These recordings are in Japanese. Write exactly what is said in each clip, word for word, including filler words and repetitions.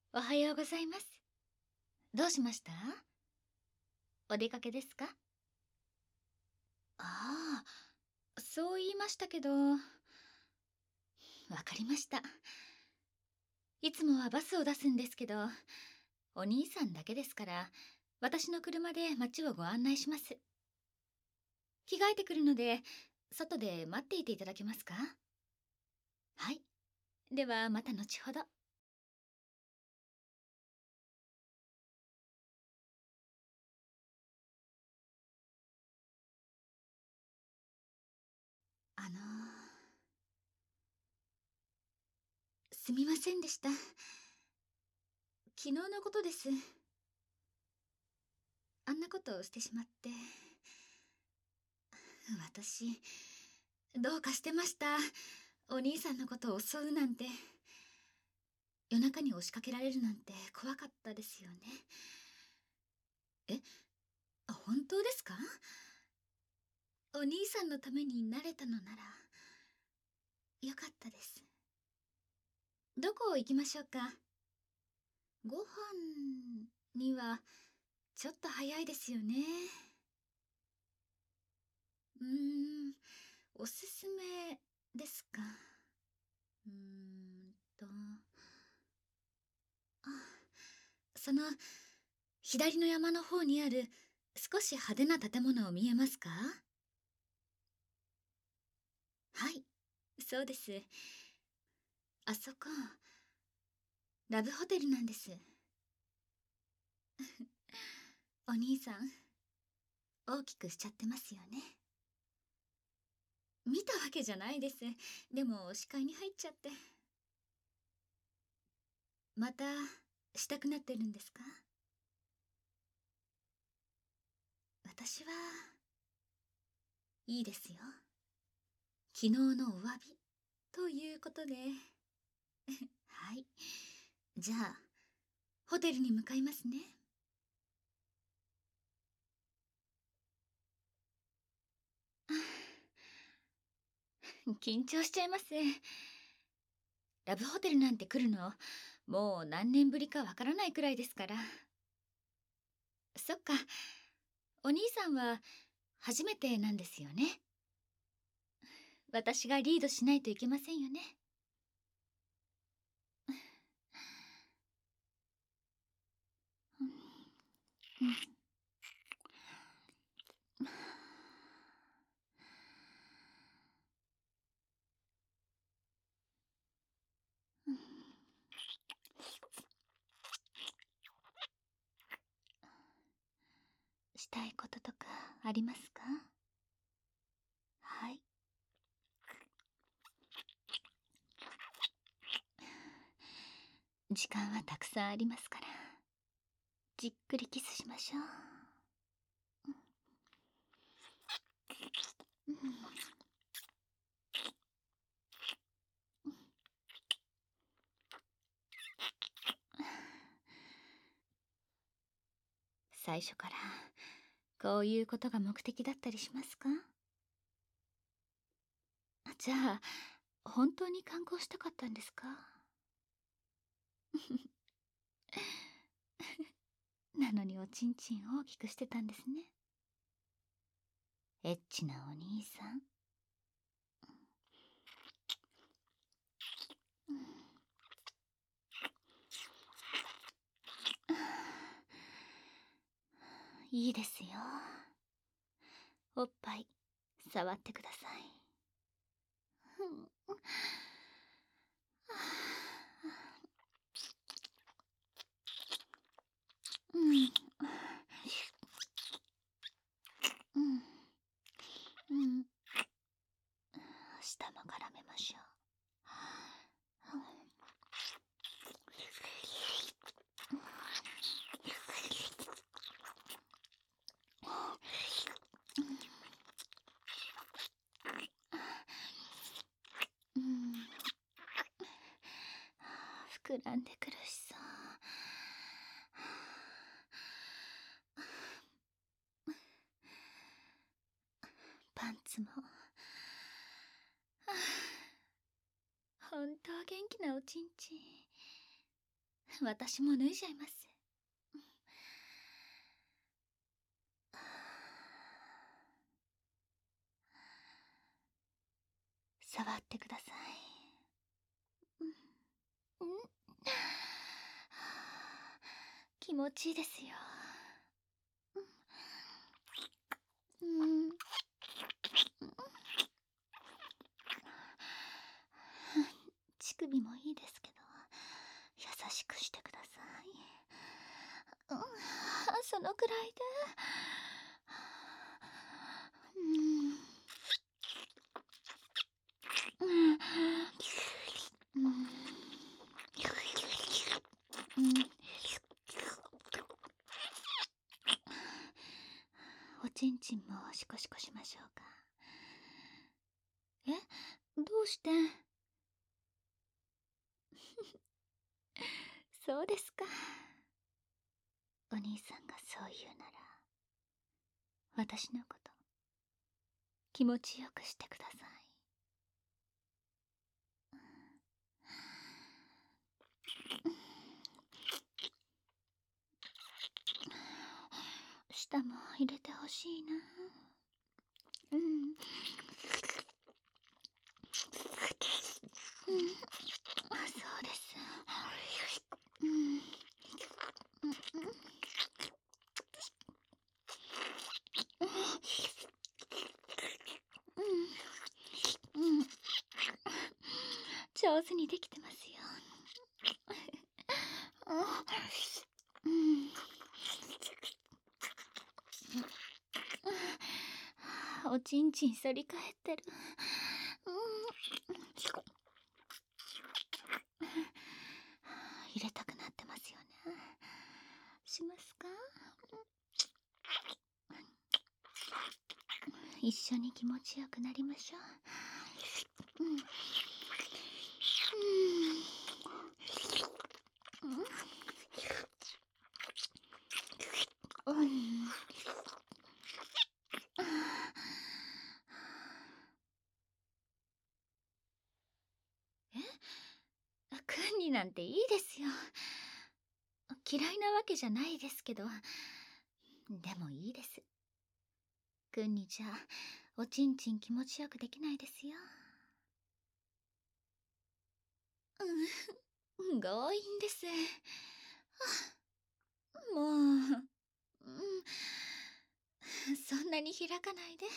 おはようございます。どうしました？お出かけですか？ああ、そう言いましたけど、わかりました。いつもはバスを出すんですけど、お兄さんだけですから、私の車で街をご案内します。着替えてくるので、外で待っていていただけますか？はい。ではまた後ほど。あのー、すみませんでした。昨日のことです。あんなことをしてしまって。私、どうかしてました。お兄さんのことを襲うなんて。夜中に押しかけられるなんて怖かったですよね。え、本当ですか？お兄さんのためになれたのなら、よかったです。どこ行きましょうか？ご飯には、ちょっと早いですよね。うーん、おすすめですか？うーんと、あ、その、左の山の方にある少し派手な建物を見えますか？はい、そうです。あそこ、ラブホテルなんです。お兄さん、大きくしちゃってますよね。見たわけじゃないです。でも、視界に入っちゃって。また、したくなってるんですか？私は、いいですよ。昨日のお詫び、ということで。はい。じゃあ、ホテルに向かいますね。緊張しちゃいます。ラブホテルなんて来るの、もう何年ぶりかわからないくらいですから。そっか、お兄さんは初めてなんですよね。私がリードしないといけませんよね。したいこととかありますか？はい。時間はたくさんありますから、じっくりキスしましょう。うん、最初からこういうことが目的だったりしますか？じゃあ、本当に観光したかったんですか？なのにおちんちん大きくしてたんですね。エッチなお兄さん。うん、いいですよ。おっぱい触ってください。うん、うん、うん。舌も絡めましょう。うん、膨らんで苦しそう。パンツも。本当元気なおちんちん。 私も脱いじゃいます。触ってください。うん、うん、気持ちいいですよ。うん、乳首もいいですけど、優しくしてください。うん、そのくらいで。うん、うん、うん、うん、おちんちんもシコシコしましょうか。え、どうして？そうですか。お兄さんがそう言うなら、私のこと気持ちよくしてください。舌も入れてほしいな。うん、うん、そうです。うん、うん、うん、うん、上手にできてますよ。うん、おちんちん反り返ってる。うん、入れたくなってますよね。しますか？一緒に気持ちよくなりましょう。うん、うん、うん、うん。え、君になんていいですよ。嫌いなわけじゃないですけど、でもいいです。君にじゃおちんちん気持ちよくできないですよ。うん、強引です。もう、うん、そんなに開かないで。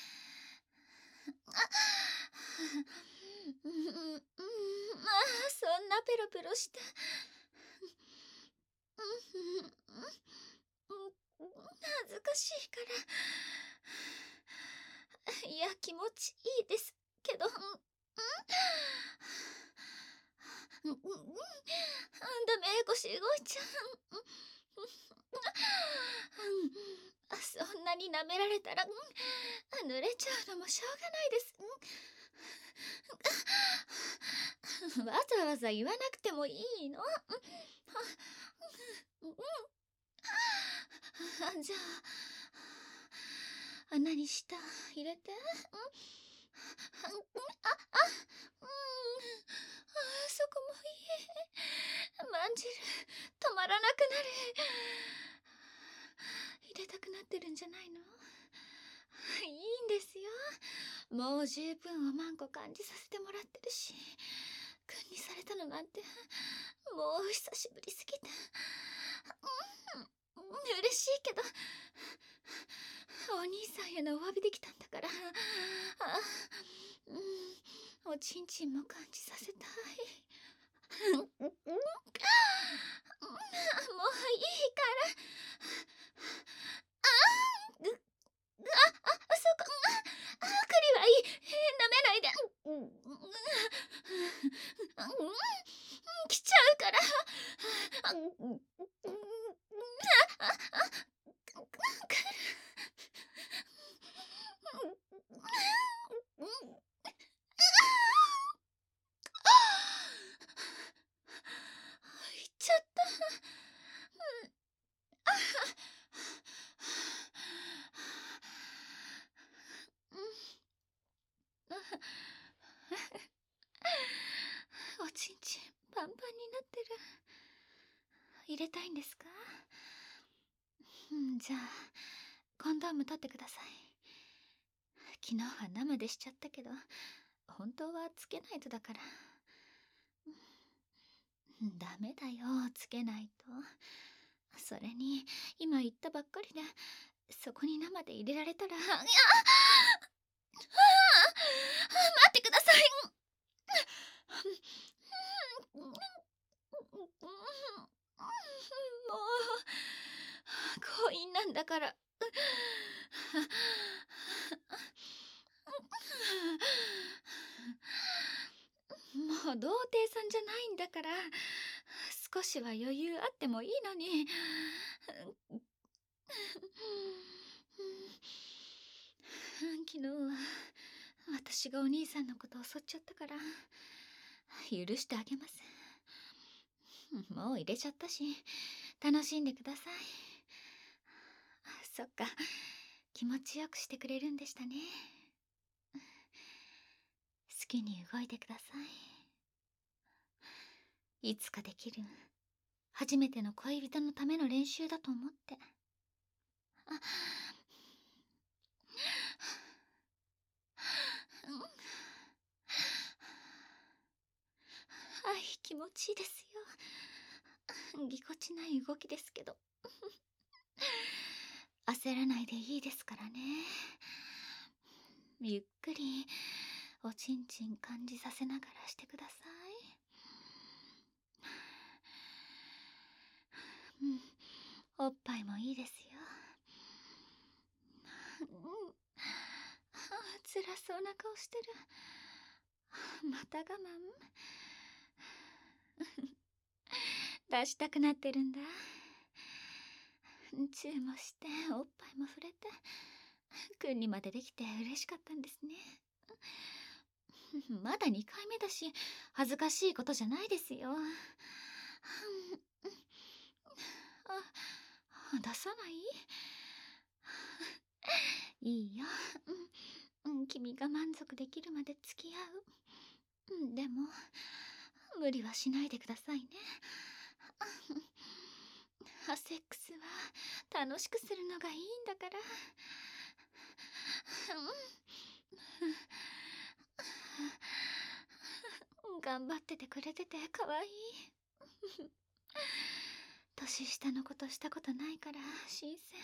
あ、うん、うん、うん、まあ、そんなペロペロして。うん、うん、恥ずかしいから。いや、気持ちいいですけど、うん、うん、うん、ダメ、腰動いちゃう。うん、そんなに舐められたら、うん、濡れちゃうのもしょうがないです。うん、わざわざ言わなくてもいいの。うん、うん、じゃあ、穴に舌入れて。うん、あ、あ、うん、そこもいい。まんじる止まらなくなる。入れたくなってるんじゃないの？いいんですよ。もう十分おまんこ感じさせてもらってるし、君にされたのなんてもう久しぶりすぎて、うん、嬉しいけど、お兄さんへのお詫びできたんだから、あ、うん、おちんちんも感じさせたい。うん、もういいから。あ、ぐ、あ、あ、そこ、あ、栗はいい。舐めないで。うん、うん、うん、来ちゃうから。あ、うん、あ、あ、くる。うん、うん、行っちゃった。うん、おちんちんパンパンになってる。 入れたいんですか？うん、じゃあコンドーム取ってください。昨日は生でしちゃったけど、本当はつけないとだから。ダメだよ、つけないと。それに今言ったばっかりで、そこに生で入れられたら、いや、待ってください。もう強引なんだから。もう童貞さんじゃないんだから、少しは余裕あってもいいのに。昨日は私がお兄さんのことを襲っちゃったから許してあげます。もう入れちゃったし、楽しんでください。そっか、気持ちよくしてくれるんでしたね。好きに動いてください。いつかできる初めての恋人のための練習だと思って。あ、はい、気持ちいいですよ。ぎこちない動きですけど。焦らないでいいですからね。ゆっくりおちんちん感じさせながらしてください。うん、おっぱいもいいですよ。うん、辛そうな顔してる。また我慢出したくなってるんだ。チューもしておっぱいも触れてくんにまでできて嬉しかったんですね。まだにかいめだし恥ずかしいことじゃないですよ。あ、出さない？いいよ、うん、君が満足できるまで付き合う。でも無理はしないでくださいね。セックスは楽しくするのがいいんだから。頑張っててくれててかわいい。年下のことしたことないから新鮮。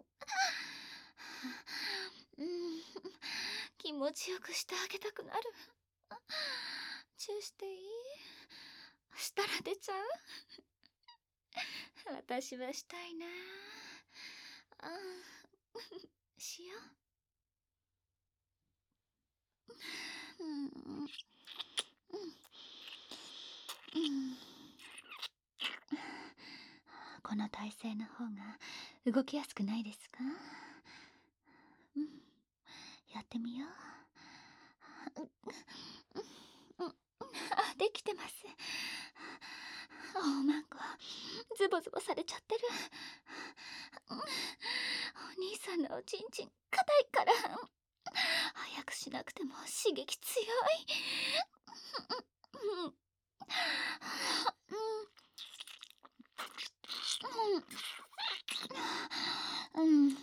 うん、気持ちよくしてあげたくなる。チューしていい？したら出ちゃう？私はしたいなあ。しよう。うん、うん、うん、この体勢の方が動きやすくないですか？うん、やってみよう。うん、あ、できてます。おまんこズボズボされちゃってる。お兄さんのおちんちん硬いから早くしなくても刺激強い。うん、うん、うん、うん、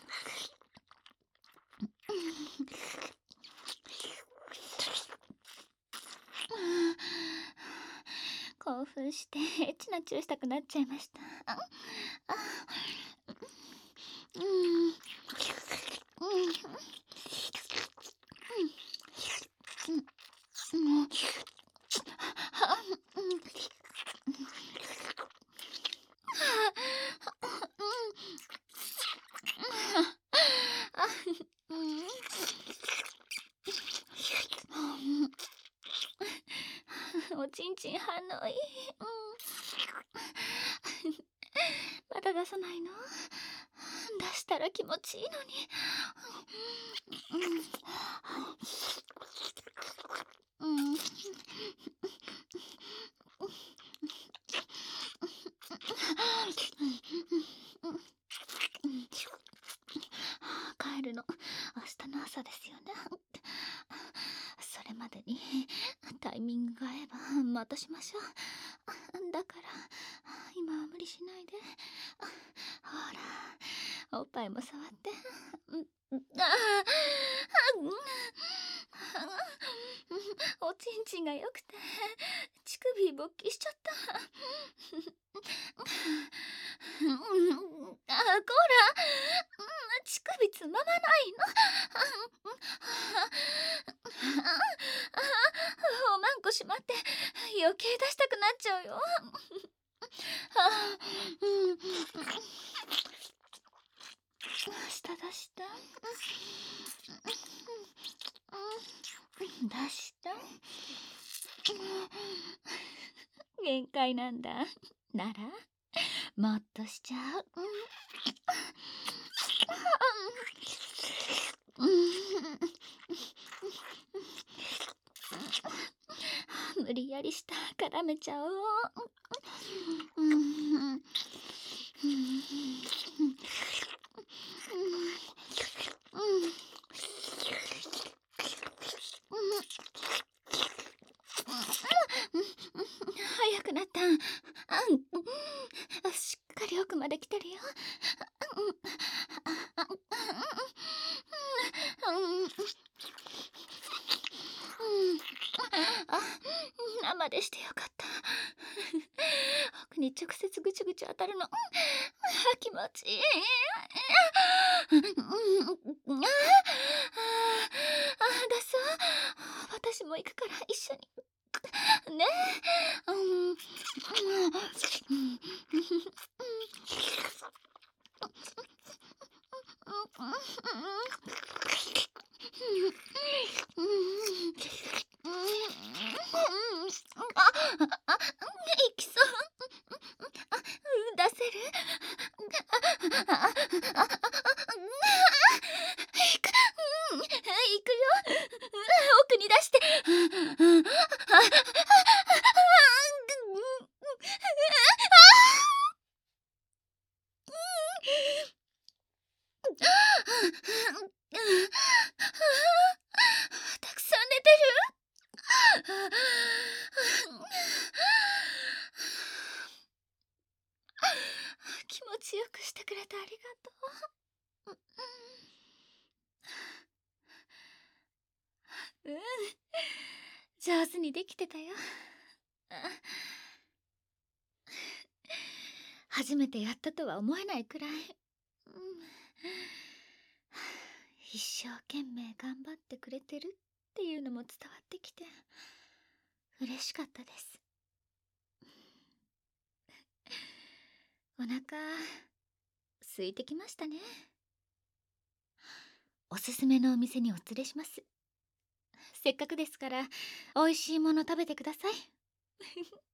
興奮してエッチなチューしたくなっちゃいました。あ、あ、うん、うん、うん、うん、うん、あ、うん、あ、うん、おちんちん反応いい。うん、まだ出さないの？出したら気持ちいいのに。うん、うん、うん、帰るの明日の朝ですよね。それまでにタイミングが合えばまたしましょう。だから今は無理しないで。あ、ほら、おっぱいも触って。うんうんああうんおちんちんが良くて乳首勃起しちゃった。うんあこら、うん乳首つままないの。おまんこしまって余計出したくなっちゃうよ。あうん下出した。出した。限界なんだ。ならもっとしちゃう。無理やりした絡めちゃおう。早くなった。しっかり奥まで来てるよ。生でしてよかった。奥に直接ぐちゅぐちゅ当たるの、気持ちいい。ああだそう。私も行くから一緒にねえ。うんあ、いきそう。出せる。行く、行くよ。奥に出して。たくさん寝てる。気持ちよくしてくれてありがとう。うん上手にできてたよ。初めてやったとは思えないくらい、うん、一生懸命頑張ってくれてるっていうのも伝わってきて嬉しかったです。お腹空いてきましたね。おすすめのお店にお連れします。せっかくですから美味しいもの食べてください。